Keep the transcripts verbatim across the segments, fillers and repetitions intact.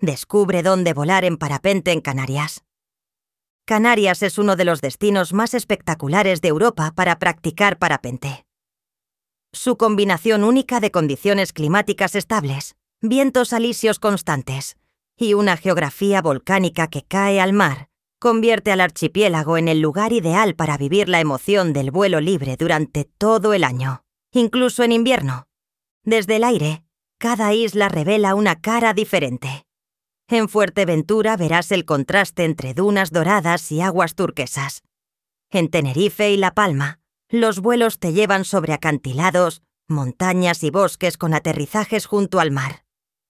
Descubre dónde volar en parapente en Canarias. Canarias es uno de los destinos más espectaculares de Europa para practicar parapente. Su combinación única de condiciones climáticas estables, vientos alisios constantes y una geografía volcánica que cae al mar convierte al archipiélago en el lugar ideal para vivir la emoción del vuelo libre durante todo el año, incluso en invierno. Desde el aire, cada isla revela una cara diferente. En Fuerteventura verás el contraste entre dunas doradas y aguas turquesas. En Tenerife y La Palma, los vuelos te llevan sobre acantilados, montañas y bosques con aterrizajes junto al mar.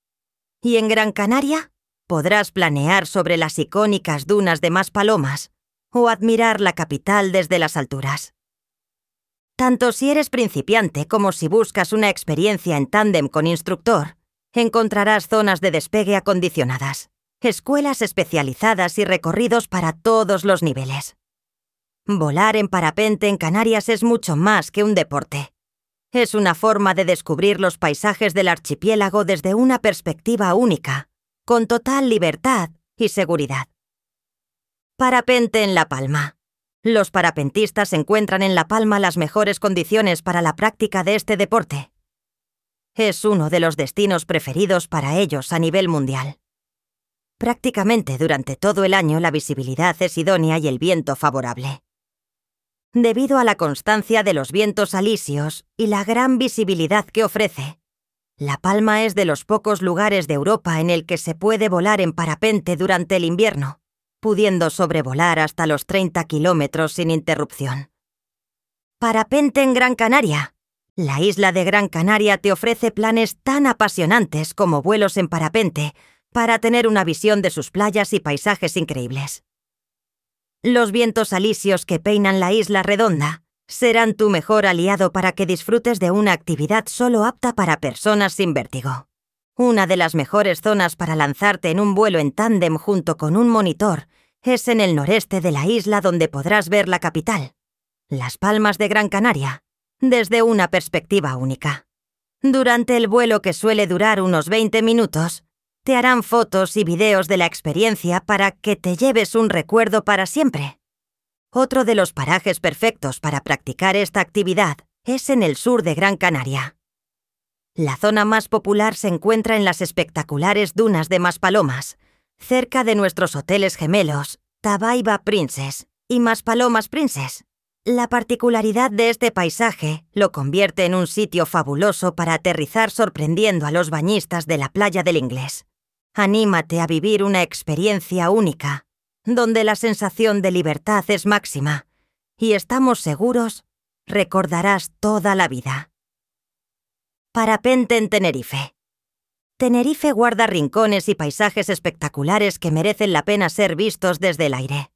Y en Gran Canaria, podrás planear sobre las icónicas dunas de Maspalomas o admirar la capital desde las alturas. Tanto si eres principiante como si buscas una experiencia en tándem con instructor, encontrarás zonas de despegue acondicionadas, escuelas especializadas y recorridos para todos los niveles. Volar en parapente en Canarias es mucho más que un deporte. Es una forma de descubrir los paisajes del archipiélago desde una perspectiva única, con total libertad y seguridad. Parapente en La Palma. Los parapentistas encuentran en La Palma las mejores condiciones para la práctica de este deporte. Es uno de los destinos preferidos para ellos a nivel mundial. Prácticamente durante todo el año la visibilidad es idónea y el viento favorable. Debido a la constancia de los vientos alisios y la gran visibilidad que ofrece, La Palma es de los pocos lugares de Europa en el que se puede volar en parapente durante el invierno, pudiendo sobrevolar hasta los treinta kilómetros sin interrupción. Parapente en Gran Canaria. La isla de Gran Canaria te ofrece planes tan apasionantes como vuelos en parapente para tener una visión de sus playas y paisajes increíbles. Los vientos alisios que peinan la isla redonda serán tu mejor aliado para que disfrutes de una actividad solo apta para personas sin vértigo. Una de las mejores zonas para lanzarte en un vuelo en tándem junto con un monitor es en el noreste de la isla donde podrás ver la capital, Las Palmas de Gran Canaria, desde una perspectiva única. Durante el vuelo, que suele durar unos veinte minutos, te harán fotos y videos de la experiencia para que te lleves un recuerdo para siempre. Otro de los parajes perfectos para practicar esta actividad es en el sur de Gran Canaria. La zona más popular se encuentra en las espectaculares dunas de Maspalomas, cerca de nuestros hoteles gemelos, Tabaiba Princess y Maspalomas Princess. La particularidad de este paisaje lo convierte en un sitio fabuloso para aterrizar sorprendiendo a los bañistas de la playa del Inglés. Anímate a vivir una experiencia única, donde la sensación de libertad es máxima, y estamos seguros, recordarás toda la vida. Parapente en Tenerife. Tenerife guarda rincones y paisajes espectaculares que merecen la pena ser vistos desde el aire.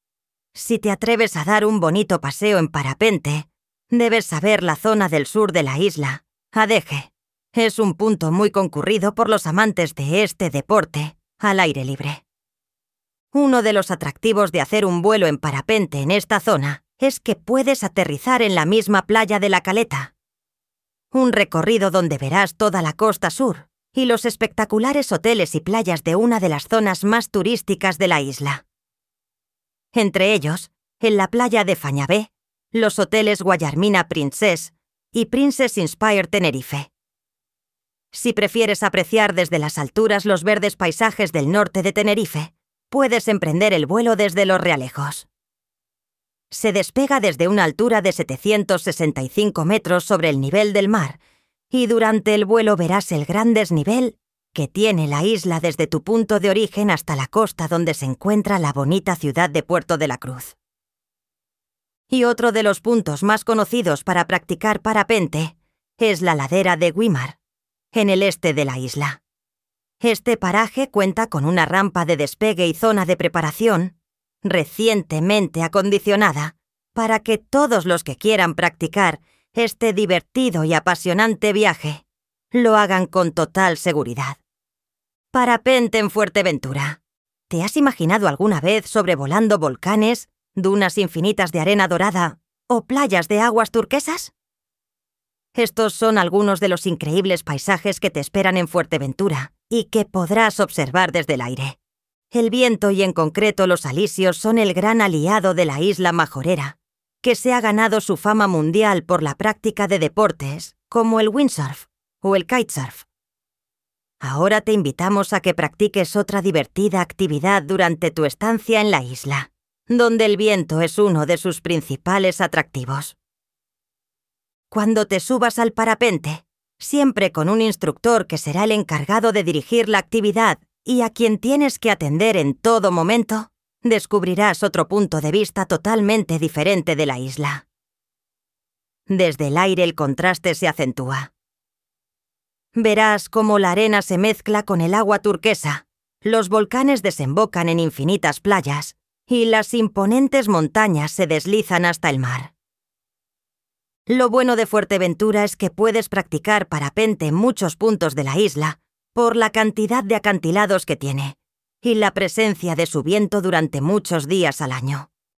Si te atreves a dar un bonito paseo en parapente, debes saber la zona del sur de la isla, Adeje. Es un punto muy concurrido por los amantes de este deporte al aire libre. Uno de los atractivos de hacer un vuelo en parapente en esta zona es que puedes aterrizar en la misma playa de La Caleta. Un recorrido donde verás toda la costa sur y los espectaculares hoteles y playas de una de las zonas más turísticas de la isla. Entre ellos, en la playa de Fañabé, los hoteles Guayarmina Princess y Princess Inspire Tenerife. Si prefieres apreciar desde las alturas los verdes paisajes del norte de Tenerife, puedes emprender el vuelo desde Los Realejos. Se despega desde una altura de setecientos sesenta y cinco metros sobre el nivel del mar, y durante el vuelo verás el gran desnivel que tiene la isla desde tu punto de origen hasta la costa donde se encuentra la bonita ciudad de Puerto de la Cruz. Y otro de los puntos más conocidos para practicar parapente es la ladera de Güímar, en el este de la isla. Este paraje cuenta con una rampa de despegue y zona de preparación recientemente acondicionada para que todos los que quieran practicar este divertido y apasionante viaje lo hagan con total seguridad. Parapente en Fuerteventura. ¿Te has imaginado alguna vez sobrevolando volcanes, dunas infinitas de arena dorada o playas de aguas turquesas? Estos son algunos de los increíbles paisajes que te esperan en Fuerteventura y que podrás observar desde el aire. El viento y en concreto los alisios son el gran aliado de la isla majorera, que se ha ganado su fama mundial por la práctica de deportes como el windsurf o el kitesurf. Ahora te invitamos a que practiques otra divertida actividad durante tu estancia en la isla, donde el viento es uno de sus principales atractivos. Cuando te subas al parapente, siempre con un instructor que será el encargado de dirigir la actividad y a quien tienes que atender en todo momento, descubrirás otro punto de vista totalmente diferente de la isla. Desde el aire el contraste se acentúa. Verás cómo la arena se mezcla con el agua turquesa, los volcanes desembocan en infinitas playas y las imponentes montañas se deslizan hasta el mar. Lo bueno de Fuerteventura es que puedes practicar parapente en muchos puntos de la isla por la cantidad de acantilados que tiene y la presencia de su viento durante muchos días al año.